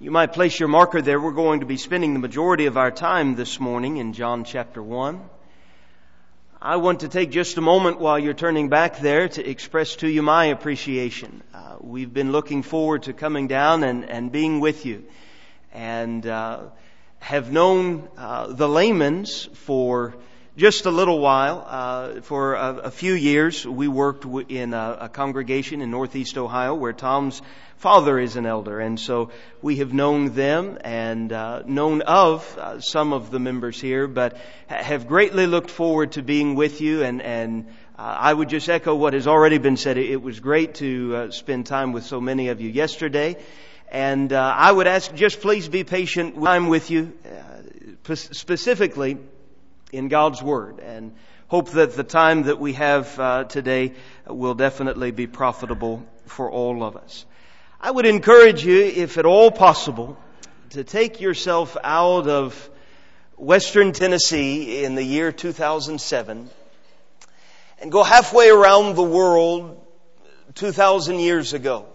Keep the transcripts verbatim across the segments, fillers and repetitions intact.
You might place your marker there. We're going to be spending the majority of our time this morning in John chapter one. I want to take just a moment while you're turning back there to express to you my appreciation. Uh, we've been looking forward to coming down and, and being with you, and uh, have known uh, the Lamans for just a little while. Uh, for a, a few years, we worked w- in a, a congregation in Northeast Ohio where Tom's father is an elder, and so we have known them and uh, known of uh, some of the members here, but have greatly looked forward to being with you. And, and uh, I would just echo what has already been said. It was great to uh, spend time with so many of you yesterday, and uh, I would ask just please be patient with time with you, uh, specifically in God's Word, and hope that the time that we have uh, today will definitely be profitable for all of us. I would encourage you, if at all possible, to take yourself out of Western Tennessee in the year two thousand seven and go halfway around the world two thousand years ago.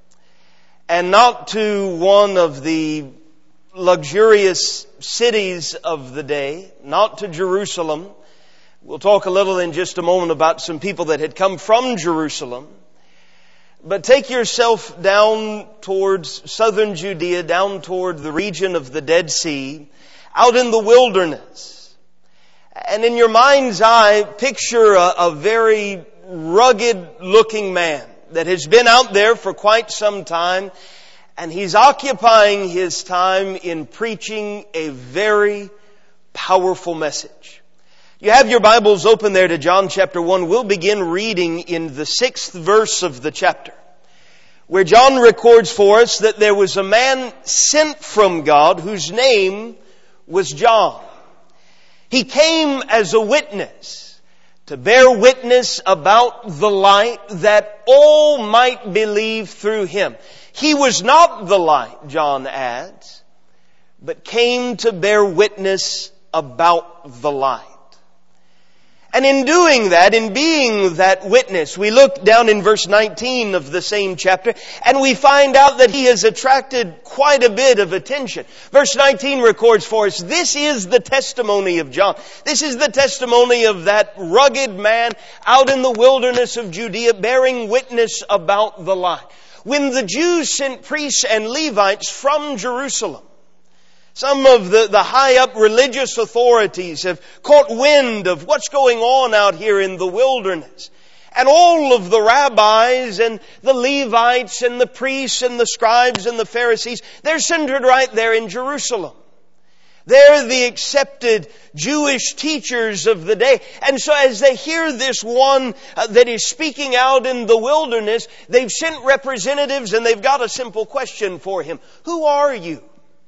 And not to one of the luxurious cities of the day, not to Jerusalem. We'll talk a little in just a moment about some people that had come from Jerusalem. But take yourself down towards southern Judea, down toward the region of the Dead Sea, out in the wilderness. And in your mind's eye, picture a, a very rugged-looking man that has been out there for quite some time, and he's occupying his time in preaching a very powerful message. You have your Bibles open there to John chapter one. We'll begin reading in the sixth verse of the chapter, where John records for us that there was a man sent from God whose name was John. He came as a witness to bear witness about the light, that all might believe through him. He was not the light, John adds, but came to bear witness about the light. And in doing that, in being that witness, we look down in verse nineteen of the same chapter, and we find out that he has attracted quite a bit of attention. Verse nineteen records for us, this is the testimony of John. This is the testimony of that rugged man out in the wilderness of Judea, bearing witness about the light. When the Jews sent priests and Levites from Jerusalem, some of the, the high-up religious authorities have caught wind of what's going on out here in the wilderness. And all of the rabbis and the Levites and the priests and the scribes and the Pharisees, they're centered right there in Jerusalem. They're the accepted Jewish teachers of the day. And so as they hear this one uh, that is speaking out in the wilderness, they've sent representatives and they've got a simple question for him. Who are you?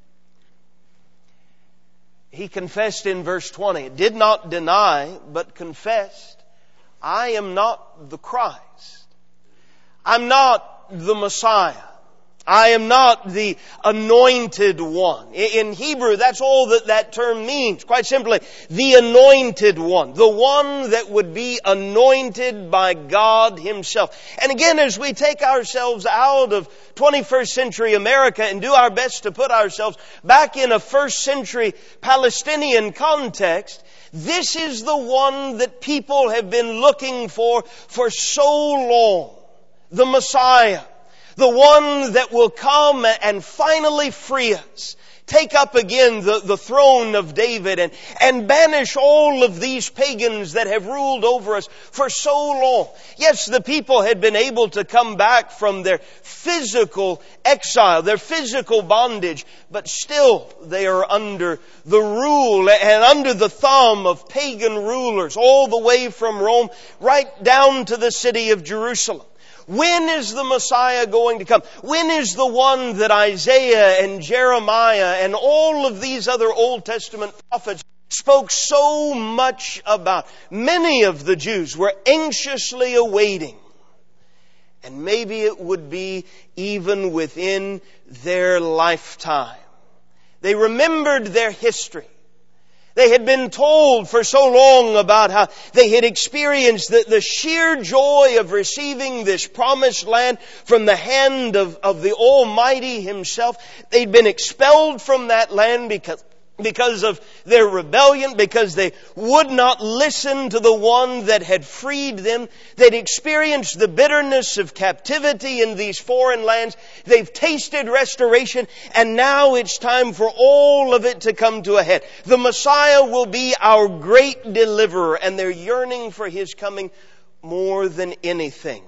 He confessed in verse twenty, did not deny, but confessed, I am not the Christ. I'm not the Messiah. I am not the anointed one. In Hebrew, that's all that that term means. Quite simply, the anointed one. The one that would be anointed by God Himself. And again, as we take ourselves out of twenty-first century America and do our best to put ourselves back in a first century Palestinian context, this is the one that people have been looking for for so long. The Messiah. The one that will come and finally free us. Take up again the, the throne of David and, and banish all of these pagans that have ruled over us for so long. Yes, the people had been able to come back from their physical exile, their physical bondage, but still they are under the rule and under the thumb of pagan rulers all the way from Rome right down to the city of Jerusalem. When is the Messiah going to come? When is the one that Isaiah and Jeremiah and all of these other Old Testament prophets spoke so much about? Many of the Jews were anxiously awaiting. And maybe it would be even within their lifetime. They remembered their history. They had been told for so long about how they had experienced the, the sheer joy of receiving this promised land from the hand of, of the Almighty Himself. They'd been expelled from that land because Because of their rebellion, because they would not listen to the one that had freed them. They'd experienced the bitterness of captivity in these foreign lands. They've tasted restoration, and now it's time for all of it to come to a head. The Messiah will be our great deliverer, and they're yearning for His coming more than anything.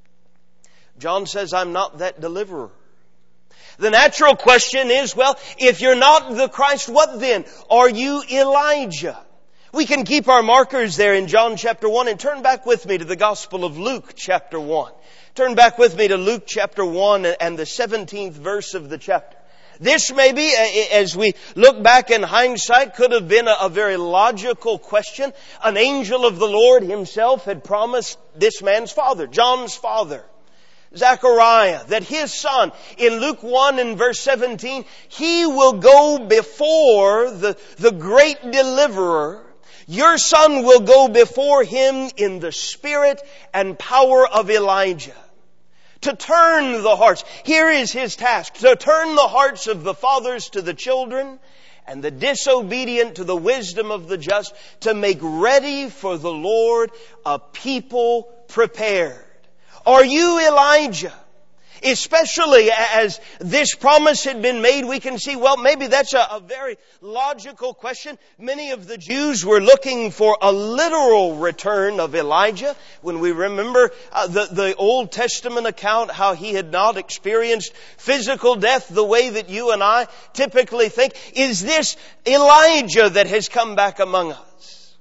John says, I'm not that deliverer. The natural question is, well, if you're not the Christ, what then? Are you Elijah? We can keep our markers there in John chapter one and turn back with me to the Gospel of Luke chapter one. Turn back with me to Luke chapter one and the seventeenth verse of the chapter. This maybe, as we look back in hindsight, could have been a very logical question. An angel of the Lord Himself had promised this man's father, John's father, Zechariah, that his son, in Luke one and verse seventeen, he will go before the, the great deliverer. Your son will go before him in the spirit and power of Elijah, to turn the hearts. Here is his task, to turn the hearts of the fathers to the children, and the disobedient to the wisdom of the just, to make ready for the Lord a people prepared. Are you Elijah? Especially as this promise had been made, we can see, well, maybe that's a, a very logical question. Many of the Jews were looking for a literal return of Elijah. When we remember uh, the, the Old Testament account, how he had not experienced physical death the way that you and I typically think. Is this Elijah that has come back among us?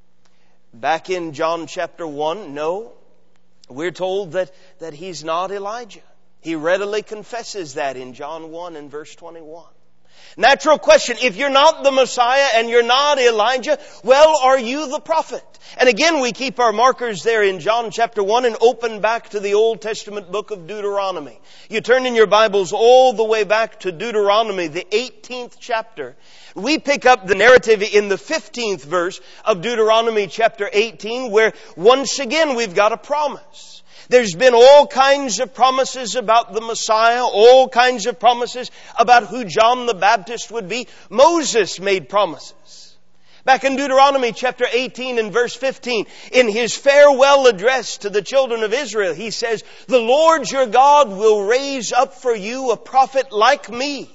Back in John chapter one, no. We're told that, that he's not Elijah. He readily confesses that in John one and verse twenty-one. Natural question, if you're not the Messiah and you're not Elijah, well, are you the prophet? And again, we keep our markers there in John chapter one and open back to the Old Testament book of Deuteronomy. You turn in your Bibles all the way back to Deuteronomy, the eighteenth chapter. We pick up the narrative in the fifteenth verse of Deuteronomy chapter eighteen, where once again we've got a promise. There's been all kinds of promises about the Messiah, all kinds of promises about who John the Baptist would be. Moses made promises. Back in Deuteronomy chapter eighteen and verse fifteen, in his farewell address to the children of Israel, he says, "The Lord your God will raise up for you a prophet like me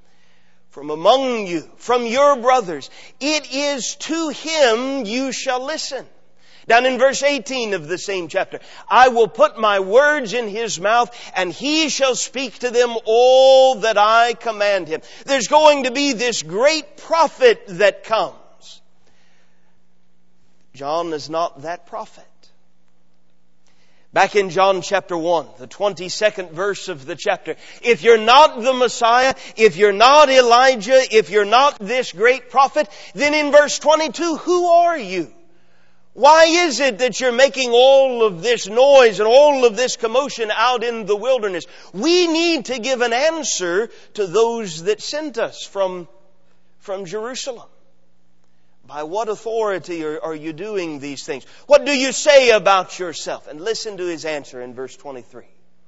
from among you, from your brothers. It is to him you shall listen." Down in verse eighteen of the same chapter, "I will put my words in his mouth, and he shall speak to them all that I command him." There's going to be this great prophet that comes. John is not that prophet. Back in John chapter one, the twenty-second verse of the chapter, if you're not the Messiah, if you're not Elijah, if you're not this great prophet, then in verse twenty-two, who are you? Why is it that you're making all of this noise and all of this commotion out in the wilderness? We need to give an answer to those that sent us from, from Jerusalem. By what authority are, are you doing these things? What do you say about yourself? And listen to his answer in verse twenty-three.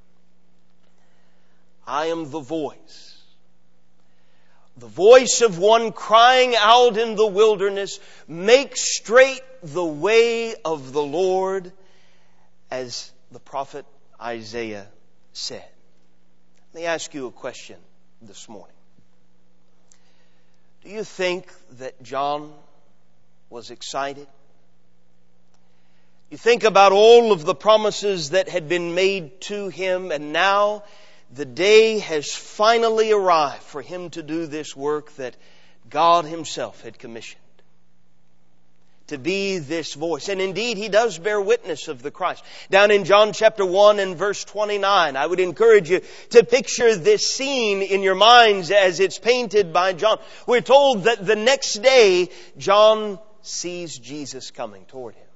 "I am the voice. The voice of one crying out in the wilderness, make straight the way of the Lord," as the prophet Isaiah said. Let me ask you a question this morning. Do you think that John was excited? You think about all of the promises that had been made to him, and now the day has finally arrived for him to do this work that God Himself had commissioned. To be this voice. And indeed, he does bear witness of the Christ. Down in John chapter one and verse twenty-nine, I would encourage you to picture this scene in your minds as it's painted by John. We're told that the next day, John sees Jesus coming toward him.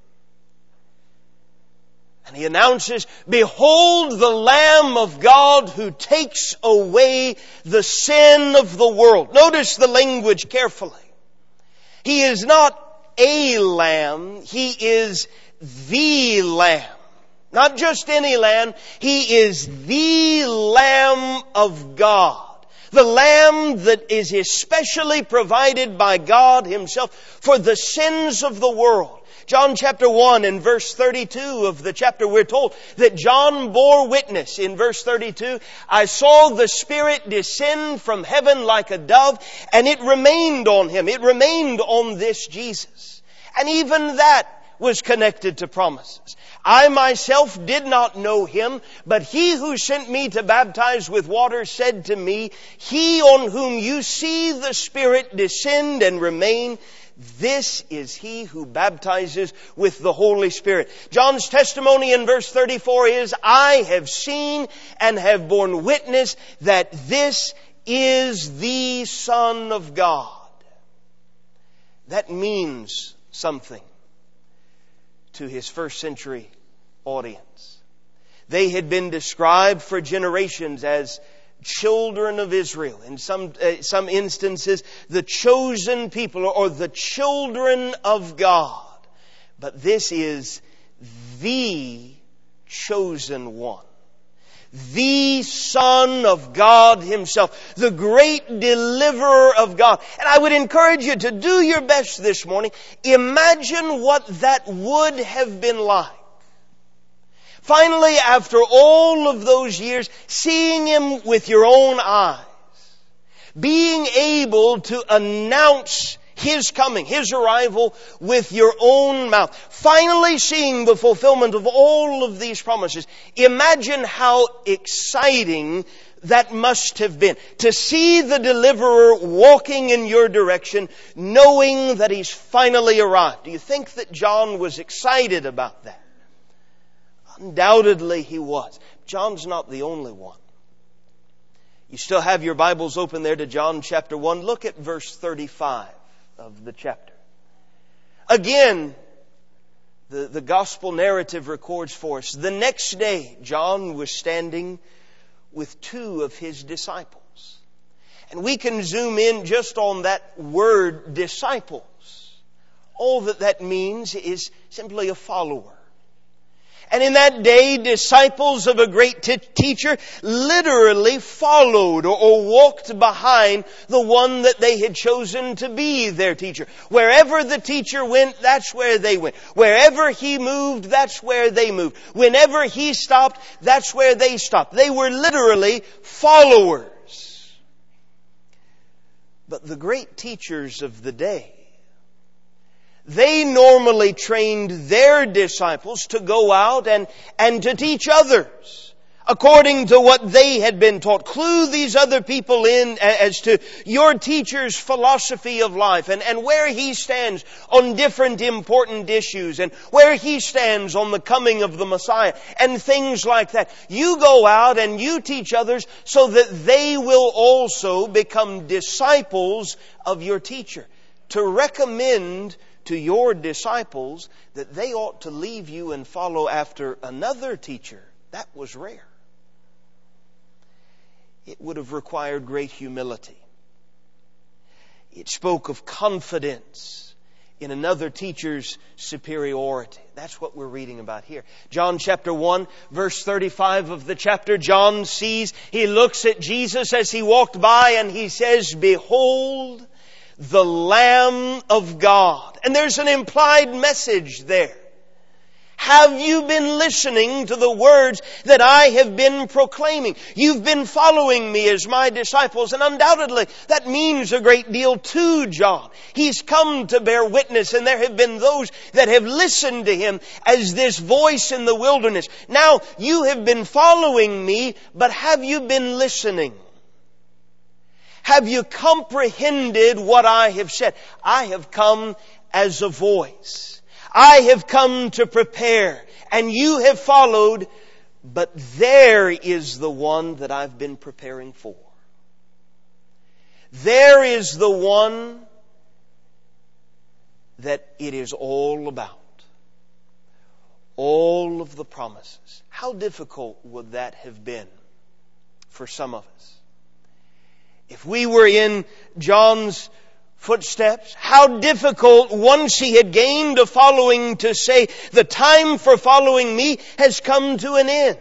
And he announces, "Behold the Lamb of God who takes away the sin of the world." Notice the language carefully. He is not a lamb. He is the Lamb. Not just any lamb. He is the Lamb of God. The Lamb that is especially provided by God Himself for the sins of the world. John chapter one and verse thirty-two of the chapter, we're told that John bore witness in verse thirty-two. I saw the Spirit descend from heaven like a dove, and it remained on Him. It remained on this Jesus. And even that was connected to promises. I myself did not know Him, but He who sent me to baptize with water said to me, He on whom you see the Spirit descend and remain, this is He who baptizes with the Holy Spirit. John's testimony in verse thirty-four is, I have seen and have borne witness that this is the Son of God. That means something to his first century audience. They had been described for generations as children of Israel. In some uh, some instances, the chosen people or the children of God. But this is the chosen one. The Son of God Himself. The great deliverer of God. And I would encourage you to do your best this morning. Imagine what that would have been like. Finally, after all of those years, seeing Him with your own eyes. Being able to announce His coming, His arrival with your own mouth. Finally seeing the fulfillment of all of these promises. Imagine how exciting that must have been. To see the deliverer walking in your direction, knowing that He's finally arrived. Do you think that John was excited about that? Undoubtedly he was. John's not the only one. You still have your Bibles open there to John chapter one. Look at verse thirty-five of the chapter. Again, the, the gospel narrative records for us. The next day, John was standing with two of his disciples. And we can zoom in just on that word, disciples. All that that means is simply a follower. And in that day, disciples of a great t- teacher literally followed or, or walked behind the one that they had chosen to be their teacher. Wherever the teacher went, that's where they went. Wherever he moved, that's where they moved. Whenever he stopped, that's where they stopped. They were literally followers. But the great teachers of the day, they normally trained their disciples to go out and, and to teach others according to what they had been taught. Clue these other people in as to your teacher's philosophy of life and, and where he stands on different important issues and where he stands on the coming of the Messiah and things like that. You go out and you teach others so that they will also become disciples of your teacher. To recommend to your disciples that they ought to leave you and follow after another teacher, that was rare. It would have required great humility. It spoke of confidence in another teacher's superiority. That's what we're reading about here. John chapter one, verse thirty-five of the chapter, John sees, he looks at Jesus as he walked by and he says, "Behold, the Lamb of God." And there's an implied message there. Have you been listening to the words that I have been proclaiming? You've been following me as my disciples, and undoubtedly that means a great deal to John. He's come to bear witness, and there have been those that have listened to him as this voice in the wilderness. Now, you have been following me, but have you been listening? Have you comprehended what I have said? I have come as a voice. I have come to prepare, and you have followed, but there is the one that I've been preparing for. There is the one that it is all about. All of the promises. How difficult would that have been for some of us? If we were in John's footsteps. How difficult, once he had gained a following, to say, the time for following me has come to an end.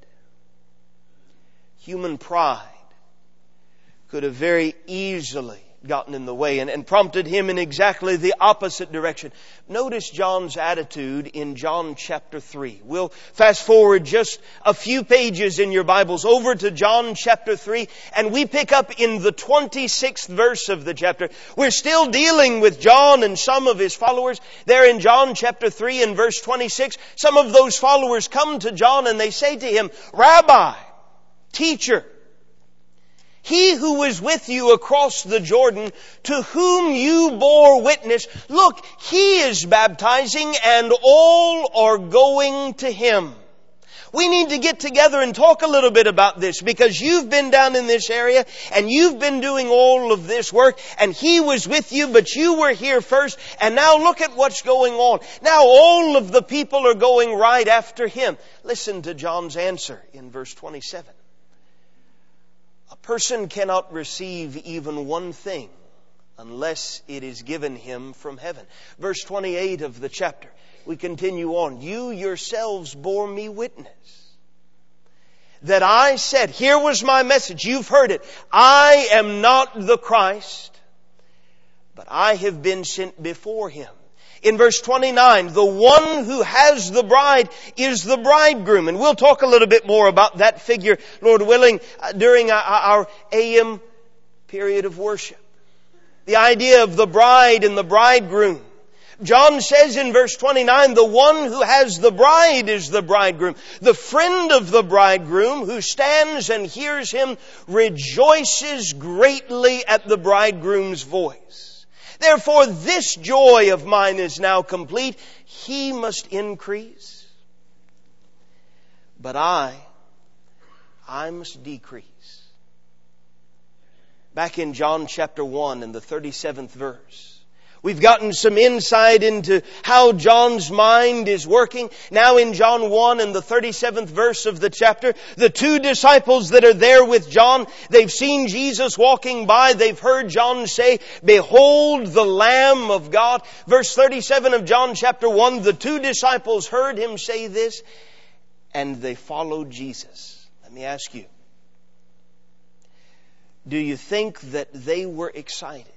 Human pride could have very easily gotten in the way and, and prompted him in exactly the opposite direction. Notice John's attitude in John chapter three. We'll fast forward just a few pages in your Bibles over to John chapter three, and we pick up in the twenty-sixth verse of the chapter. We're still dealing with John and some of his followers. There in John chapter three and verse twenty-six, some of those followers come to John and they say to him, Rabbi, Teacher, he who was with you across the Jordan, to whom you bore witness, look, he is baptizing and all are going to him. We need to get together and talk a little bit about this, because you've been down in this area and you've been doing all of this work, and he was with you, but you were here first, and now look at what's going on. Now all of the people are going right after him. Listen to John's answer in verse twenty-seven. A person cannot receive even one thing unless it is given him from heaven. Verse twenty-eight of the chapter, we continue on. You yourselves bore me witness that I said, here was my message, you've heard it, I am not the Christ, but I have been sent before him. In verse twenty-nine, the one who has the bride is the bridegroom. And we'll talk a little bit more about that figure, Lord willing, during our A M period of worship. The idea of the bride and the bridegroom. John says in verse twenty-nine, the one who has the bride is the bridegroom. The friend of the bridegroom who stands and hears him rejoices greatly at the bridegroom's voice. Therefore, this joy of mine is now complete. He must increase, but I, I must decrease. Back in John chapter one and the thirty-seventh verse, we've gotten some insight into how John's mind is working. Now in John one and the thirty-seventh verse of the chapter, the two disciples that are there with John, they've seen Jesus walking by. They've heard John say, behold the Lamb of God. Verse thirty-seven of John chapter one, the two disciples heard him say this, and they followed Jesus. Let me ask you, do you think that they were excited?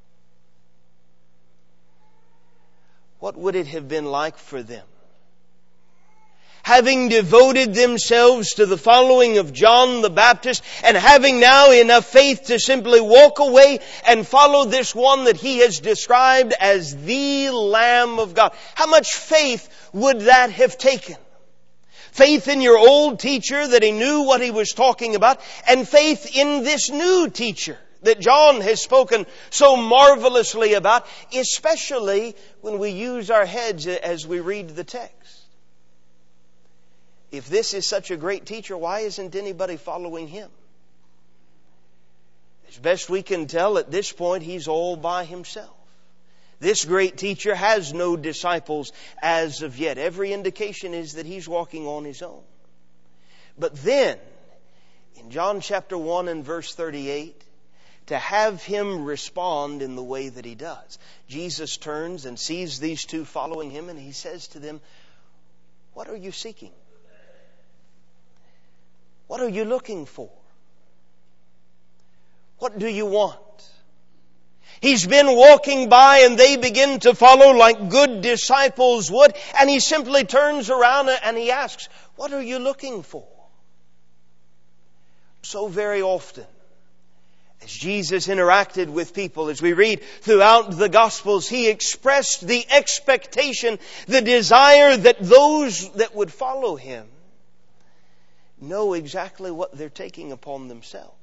What would it have been like for them? Having devoted themselves to the following of John the Baptist, and having now enough faith to simply walk away and follow this one that he has described as the Lamb of God. How much faith would that have taken? Faith in your old teacher that he knew what he was talking about, and faith in this new teacher that John has spoken so marvelously about, especially when we use our heads as we read the text. If this is such a great teacher, why isn't anybody following him? As best we can tell at this point, he's all by himself. This great teacher has no disciples as of yet. Every indication is that he's walking on his own. But then, in John chapter one and verse thirty-eight, to have him respond in the way that he does. Jesus turns and sees these two following him, and he says to them, what are you seeking? What are you looking for? What do you want? He's been walking by and they begin to follow like good disciples would, and he simply turns around and he asks, what are you looking for? So very often, as Jesus interacted with people, as we read throughout the Gospels, he expressed the expectation, the desire that those that would follow him know exactly what they're taking upon themselves.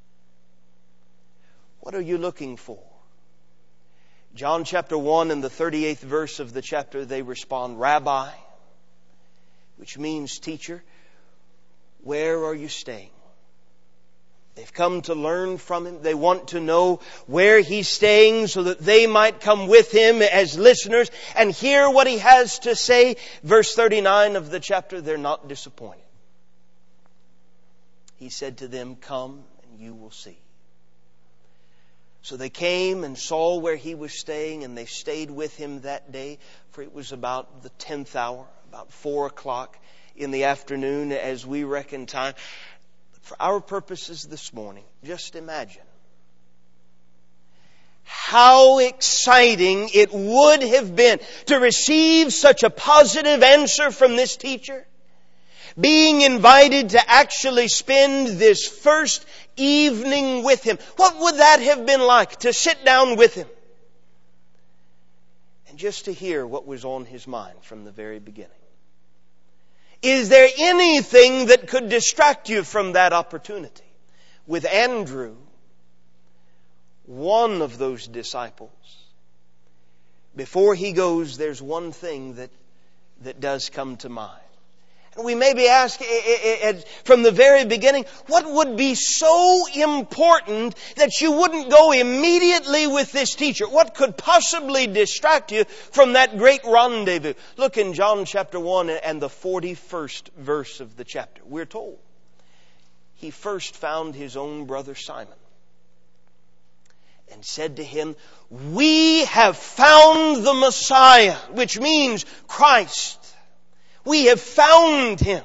What are you looking for? John chapter one and the thirty-eighth verse of the chapter, they respond, Rabbi, which means teacher, where are you staying? They've come to learn from him. They want to know where he's staying so that they might come with him as listeners and hear what he has to say. Verse thirty-nine of the chapter, they're not disappointed. He said to them, come and you will see. So they came and saw where he was staying, and they stayed with him that day, for it was about the tenth hour, about four o'clock in the afternoon as we reckon time. For our purposes this morning, just imagine how exciting it would have been to receive such a positive answer from this teacher. Being invited to actually spend this first evening with him. What would that have been like to sit down with him? And just to hear what was on his mind from the very beginning. Is there anything that could distract you from that opportunity? With Andrew, one of those disciples, before he goes, there's one thing that, that does come to mind. And we maybe ask from the very beginning, what would be so important that you wouldn't go immediately with this teacher? What could possibly distract you from that great rendezvous? Look in John chapter one and the forty-first verse of the chapter. We're told he first found his own brother Simon and said to him, "We have found the Messiah," which means Christ. We have found Him.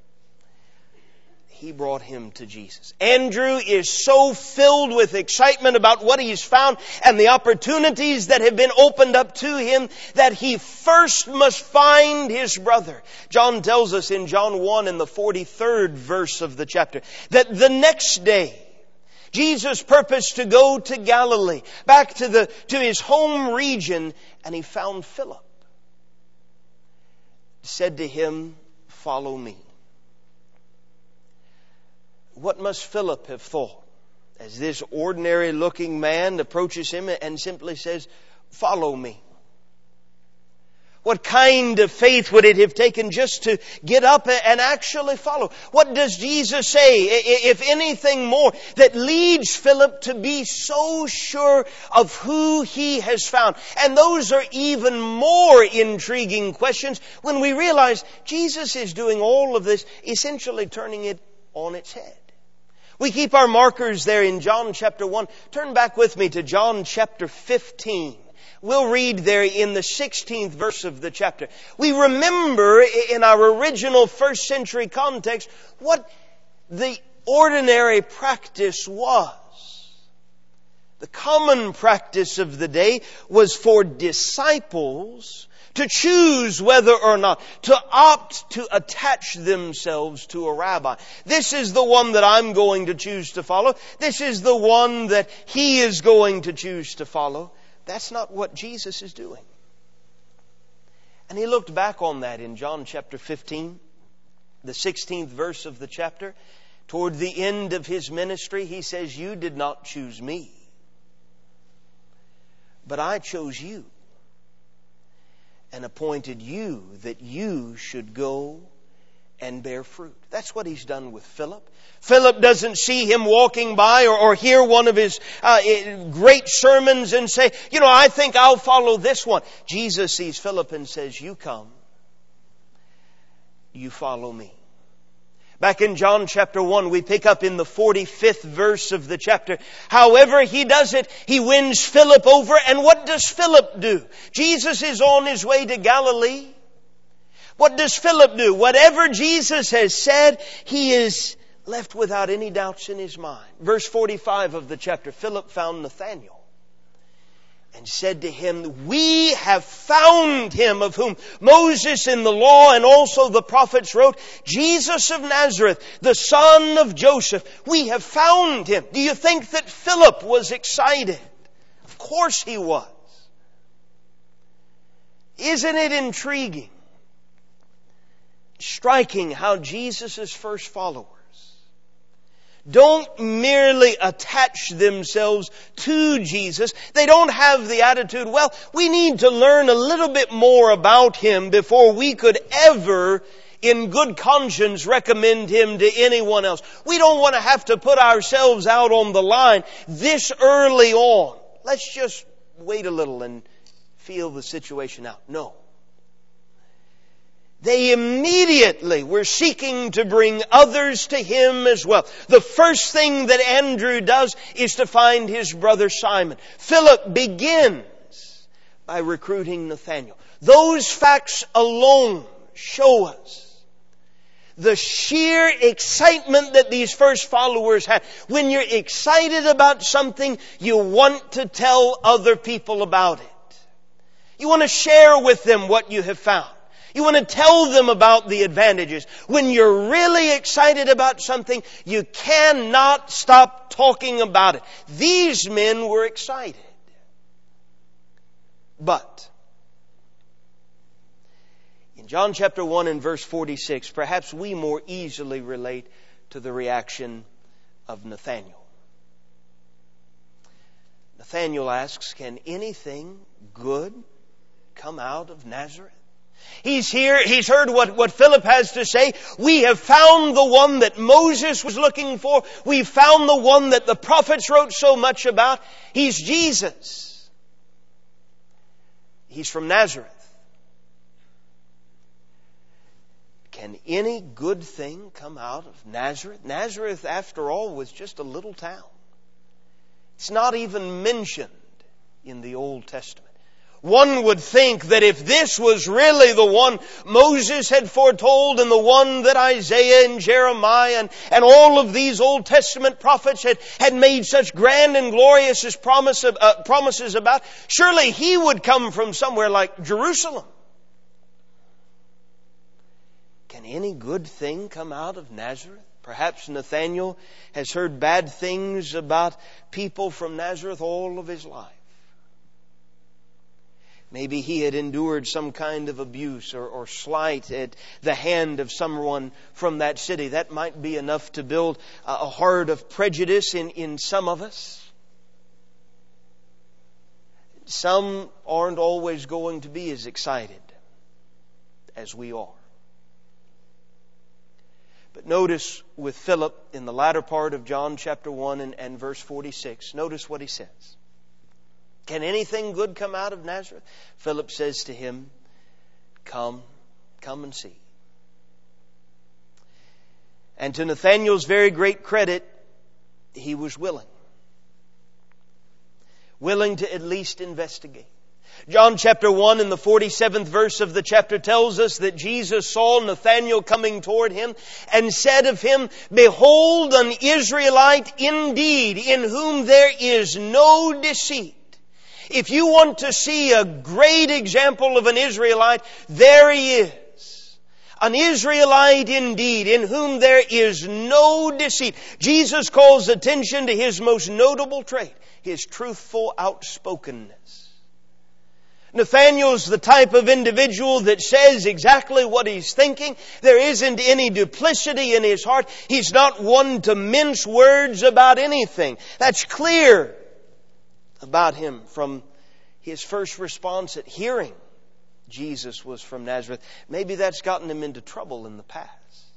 He brought him to Jesus. Andrew is so filled with excitement about what he's found and the opportunities that have been opened up to him that he first must find his brother. John tells us in John one in the forty-third verse of the chapter that the next day Jesus purposed to go to Galilee, back to the to his home region, and he found Philip. Said to him, "Follow me." What must Philip have thought as this ordinary looking man approaches him and simply says, "Follow me"? What kind of faith would it have taken just to get up and actually follow? What does Jesus say, if anything more, that leads Philip to be so sure of who he has found? And those are even more intriguing questions when we realize Jesus is doing all of this, essentially turning it on its head. We keep our markers there in John chapter one. Turn back with me to John chapter fifteen. We'll read there in the sixteenth verse of the chapter. We remember in our original first century context what the ordinary practice was. The common practice of the day was for disciples to choose whether or not, to opt to attach themselves to a rabbi. This is the one that I'm going to choose to follow. This is the one that he is going to choose to follow. That's not what Jesus is doing. And he looked back on that in John chapter fifteen, the sixteenth verse of the chapter. Toward the end of his ministry, he says, "You did not choose me, but I chose you and appointed you that you should go and bear fruit." That's what he's done with Philip. Philip doesn't see him walking by or, or hear one of his uh, great sermons and say, "You know, I think I'll follow this one." Jesus sees Philip and says, "You come. You follow me." Back in John chapter one, we pick up in the forty-fifth verse of the chapter. However he does it, he wins Philip over. And what does Philip do? Jesus is on his way to Galilee. What does Philip do? Whatever Jesus has said, he is left without any doubts in his mind. Verse forty-five of the chapter, Philip found Nathanael and said to him, "We have found him of whom Moses in the law and also the prophets wrote, Jesus of Nazareth, the son of Joseph. We have found him." Do you think that Philip was excited? Of course he was. Isn't it intriguing? Striking how Jesus' first followers don't merely attach themselves to Jesus. They don't have the attitude, "Well, we need to learn a little bit more about Him before we could ever, in good conscience, recommend Him to anyone else. We don't want to have to put ourselves out on the line this early on. Let's just wait a little and feel the situation out." No. they immediately were seeking to bring others to Him as well. The first thing that Andrew does is to find his brother Simon. Philip begins by recruiting Nathanael. Those facts alone show us the sheer excitement that these first followers had. When you're excited about something, you want to tell other people about it. You want to share with them what you have found. You want to tell them about the advantages. When you're really excited about something, you cannot stop talking about it. These men were excited. But in John chapter one and verse forty-six, perhaps we more easily relate to the reaction of Nathanael. Nathanael asks, "Can anything good come out of Nazareth?" He's here, he's heard what, what Philip has to say. We have found the one that Moses was looking for. We've found the one that the prophets wrote so much about. He's Jesus. He's from Nazareth. Can any good thing come out of Nazareth? Nazareth, after all, was just a little town. It's not even mentioned in the Old Testament. One would think that if this was really the one Moses had foretold and the one that Isaiah and Jeremiah and, and all of these Old Testament prophets had, had made such grand and glorious as promise, uh, promises about, surely he would come from somewhere like Jerusalem. Can any good thing come out of Nazareth? Perhaps Nathanael has heard bad things about people from Nazareth all of his life. Maybe he had endured some kind of abuse or, or slight at the hand of someone from that city. That might be enough to build a heart of prejudice in, in some of us. Some aren't always going to be as excited as we are. But notice with Philip in the latter part of John chapter one and, and verse forty-six, notice what he says. Can anything good come out of Nazareth? Philip says to him, Come, come and see. And to Nathanael's very great credit, he was willing. Willing to at least investigate. John chapter one and the forty-seventh verse of the chapter tells us that Jesus saw Nathanael coming toward him and said of him, Behold, an Israelite indeed, in whom there is no deceit. If you want to see a great example of an Israelite, there he is. An Israelite indeed, in whom there is no deceit. Jesus calls attention to his most notable trait, his truthful outspokenness. Nathanael's the type of individual that says exactly what he's thinking. There isn't any duplicity in his heart. He's not one to mince words about anything. That's clear about him from his first response at hearing Jesus was from Nazareth. Maybe that's gotten him into trouble in the past.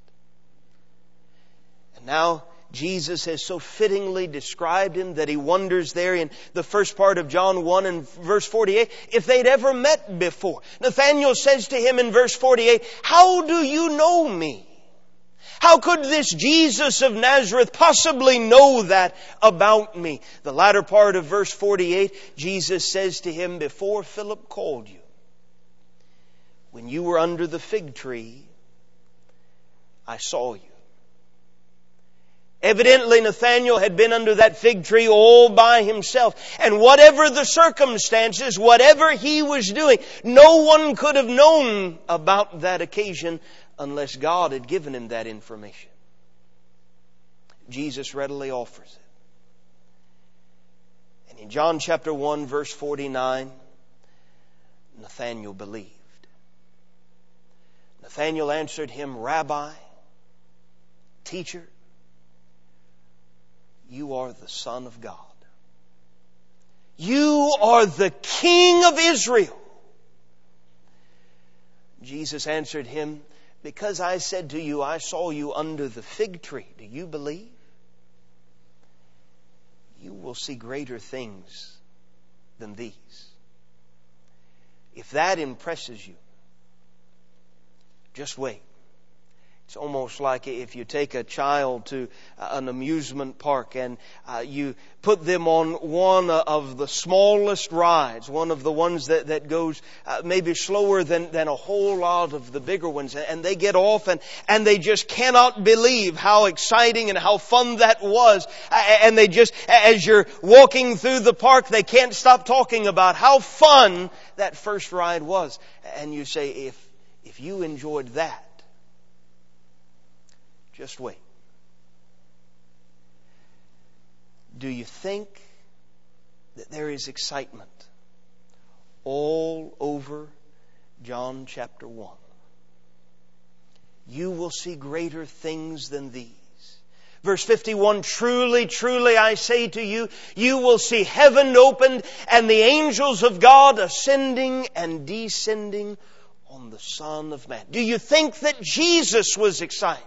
And now Jesus has so fittingly described him that he wonders there in the first part of John one and verse forty-eight if they'd ever met before. Nathanael says to him in verse forty-eight, How do you know me? How could this Jesus of Nazareth possibly know that about me? The latter part of verse forty-eight, Jesus says to him, Before Philip called you, when you were under the fig tree, I saw you. Evidently, Nathanael had been under that fig tree all by himself. And whatever the circumstances, whatever he was doing, no one could have known about that occasion unless God had given him that information. Jesus readily offers it. And in John chapter one, verse forty-nine, Nathanael believed. Nathanael answered him, Rabbi, teacher, you are the Son of God. You are the King of Israel. Jesus answered him, Because I said to you, I saw you under the fig tree. Do you believe? You will see greater things than these. If that impresses you, Just wait. It's almost like if you take a child to an amusement park and uh, you put them on one of the smallest rides, one of the ones that, that goes uh, maybe slower than, than a whole lot of the bigger ones. And they get off and, and they just cannot believe how exciting and how fun that was. And they just, as you're walking through the park, they can't stop talking about how fun that first ride was. And you say, if, if you enjoyed that, just wait. Do you think that there is excitement all over John chapter one? You will see greater things than these. Verse fifty-one, truly, truly I say to you, you will see heaven opened and the angels of God ascending and descending on the Son of Man. Do you think that Jesus was excited?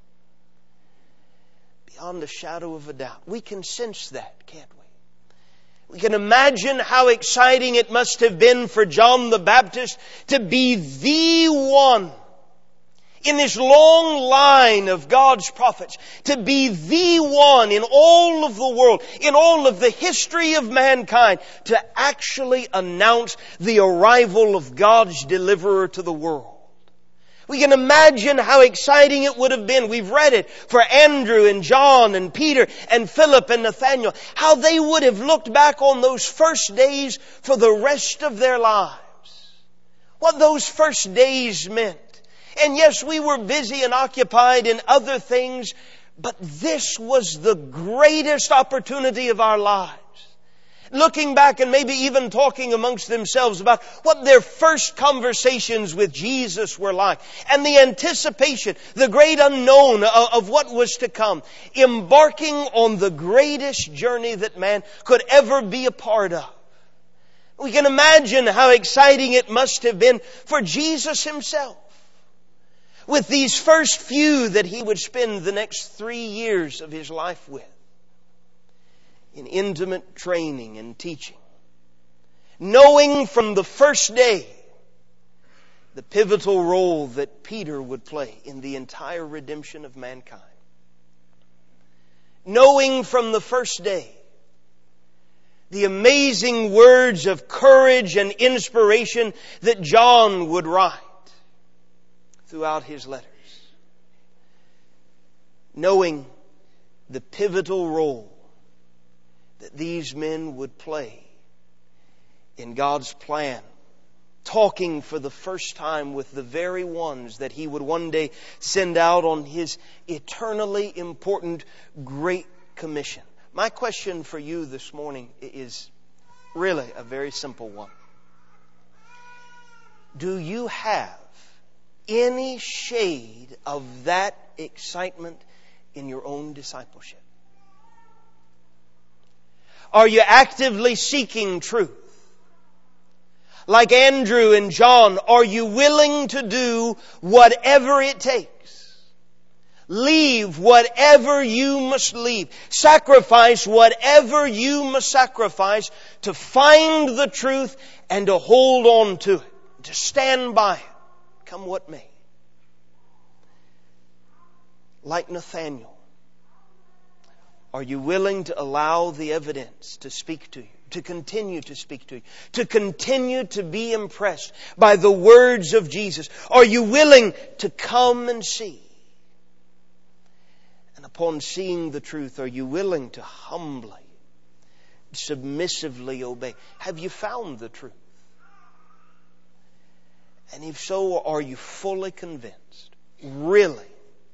Beyond a shadow of a doubt. We can sense that, can't we? We can imagine how exciting it must have been for John the Baptist to be the one in this long line of God's prophets, to be the one in all of the world, in all of the history of mankind, to actually announce the arrival of God's deliverer to the world. We can imagine how exciting it would have been. We've read it for Andrew and John and Peter and Philip and Nathaniel. How they would have looked back on those first days for the rest of their lives. What those first days meant. And yes, we were busy and occupied in other things, but this was the greatest opportunity of our lives. Looking back and maybe even talking amongst themselves about what their first conversations with Jesus were like. And the anticipation, the great unknown of what was to come. Embarking on the greatest journey that man could ever be a part of. We can imagine how exciting it must have been for Jesus Himself. With these first few that He would spend the next three years of His life with. In intimate training and teaching. Knowing from the first day the pivotal role that Peter would play in the entire redemption of mankind. Knowing from the first day the amazing words of courage and inspiration that John would write throughout his letters. Knowing the pivotal role that these men would play in God's plan, talking for the first time with the very ones that He would one day send out on His eternally important Great Commission. My question for you this morning is really a very simple one. Do you have any shade of that excitement in your own discipleship? Are you actively seeking truth? Like Andrew and John, are you willing to do whatever it takes? Leave whatever you must leave. Sacrifice whatever you must sacrifice to find the truth and to hold on to it. To stand by it, come what may. Like Nathaniel. Are you willing to allow the evidence to speak to you, to continue to speak to you, to continue to be impressed by the words of Jesus? Are you willing to come and see? And upon seeing the truth, are you willing to humbly, submissively obey? Have you found the truth? And if so, are you fully convinced? Really?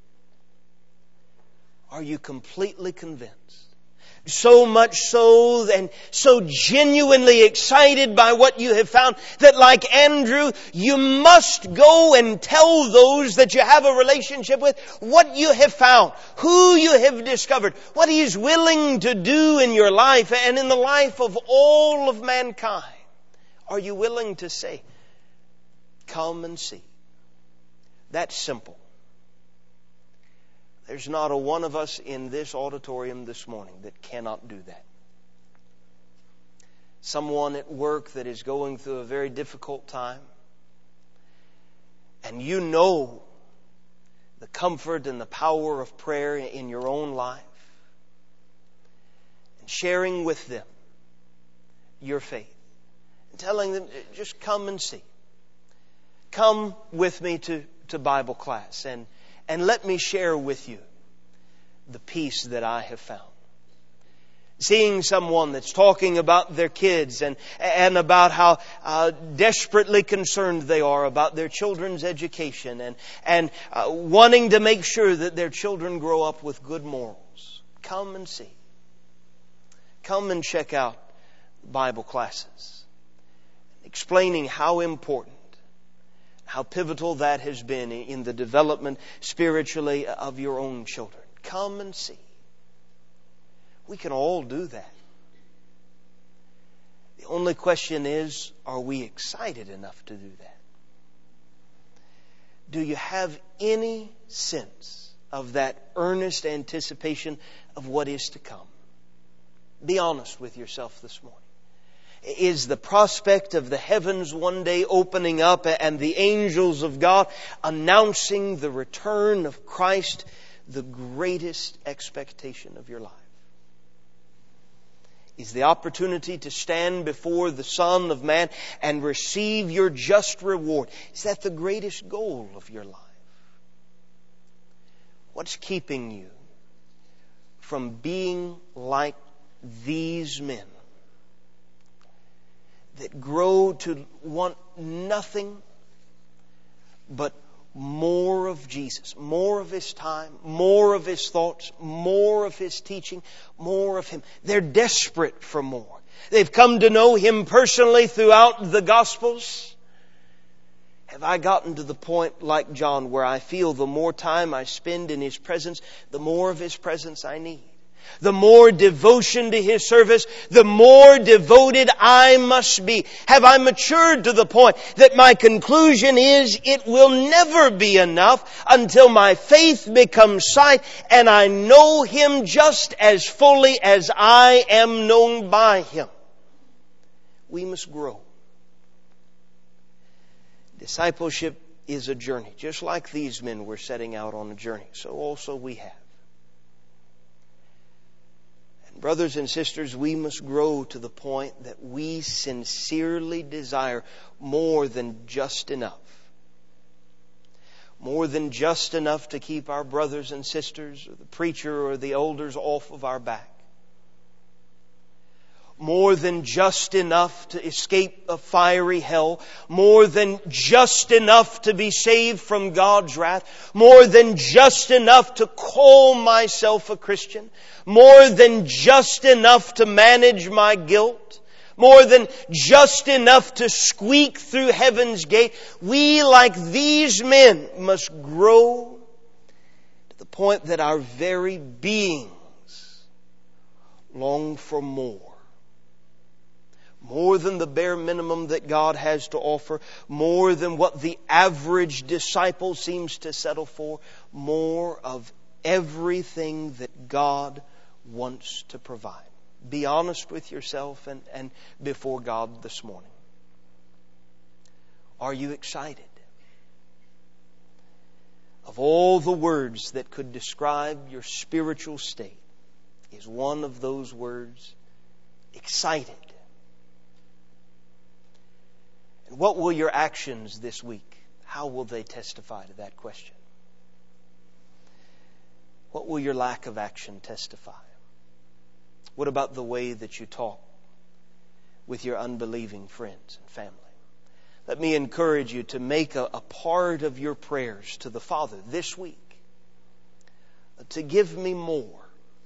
Are you completely convinced? So much so and so genuinely excited by what you have found that like Andrew, you must go and tell those that you have a relationship with what you have found, who you have discovered, what He is willing to do in your life and in the life of all of mankind. Are you willing to say, come and see? That's simple. There's not a one of us in this auditorium this morning that cannot do that. Someone at work that is going through a very difficult time and you know the comfort and the power of prayer in your own life, and sharing with them your faith, and telling them, just come and see. Come with me to, to Bible class, and, and let me share with you the peace that I have found. Seeing someone that's talking about their kids and, and about how uh, desperately concerned they are about their children's education, and, and uh, wanting to make sure that their children grow up with good morals. Come and see. Come and check out Bible classes. Explaining how important, how pivotal that has been in the development spiritually of your own children. Come and see. We can all do that. The only question is, are we excited enough to do that? Do you have any sense of that earnest anticipation of what is to come? Be honest with yourself this morning. Is the prospect of the heavens one day opening up and the angels of God announcing the return of Christ the greatest expectation of your life? Is the opportunity to stand before the Son of Man and receive your just reward, is that the greatest goal of your life? What's keeping you from being like these men that grow to want nothing but more of Jesus, more of His time, more of His thoughts, more of His teaching, more of Him? They're desperate for more. They've come to know Him personally throughout the Gospels. Have I gotten to the point like John where I feel the more time I spend in His presence, the more of His presence I need? The more devotion to His service, the more devoted I must be. Have I matured to the point that my conclusion is it will never be enough until my faith becomes sight and I know Him just as fully as I am known by Him? We must grow. Discipleship is a journey. Just like these men were setting out on a journey, so also we have. Brothers and sisters, we must grow to the point that we sincerely desire more than just enough. More than just enough to keep our brothers and sisters or the preacher or the elders off of our back. More than just enough to escape a fiery hell. More than just enough to be saved from God's wrath. More than just enough to call myself a Christian. More than just enough to manage my guilt. More than just enough to squeak through heaven's gate. We, like these men, must grow to the point that our very beings long for more. More than the bare minimum that God has to offer. More than what the average disciple seems to settle for. More of everything that God wants to provide. Be honest with yourself and, and before God this morning. Are you excited? Of all the words that could describe your spiritual state, is one of those words excited? And what will your actions this week, how will they testify to that question? What will your lack of action testify? What about the way that you talk with your unbelieving friends and family? Let me encourage you to make a, a part of your prayers to the Father this week to give me more.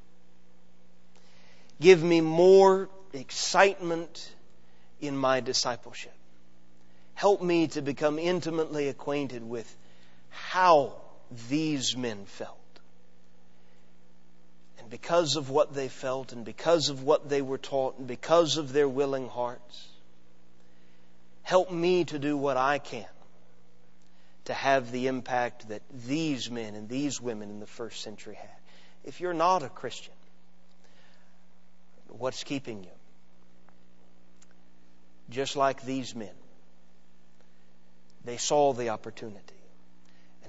Give me more excitement in my discipleship. Help me to become intimately acquainted with how these men felt. And because of what they felt, and because of what they were taught, and because of their willing hearts, help me to do what I can to have the impact that these men and these women in the first century had. If you're not a Christian, what's keeping you? Just like these men, they saw the opportunity.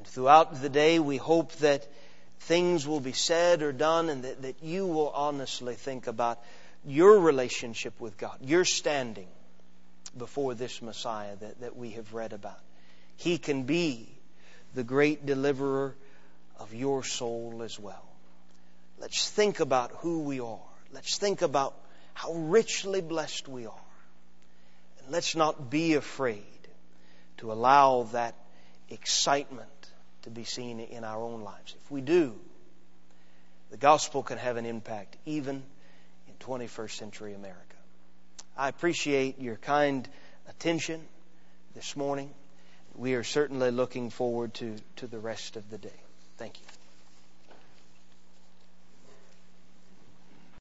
And throughout the day, we hope that things will be said or done and that, that you will honestly think about your relationship with God, your standing before this Messiah that, that we have read about. He can be the great deliverer of your soul as well. Let's think about who we are. Let's think about how richly blessed we are. And let's not be afraid to allow that excitement to be seen in our own lives. If we do, the gospel can have an impact even in twenty-first century America. I appreciate your kind attention this morning. We are certainly looking forward to, to the rest of the day. Thank you.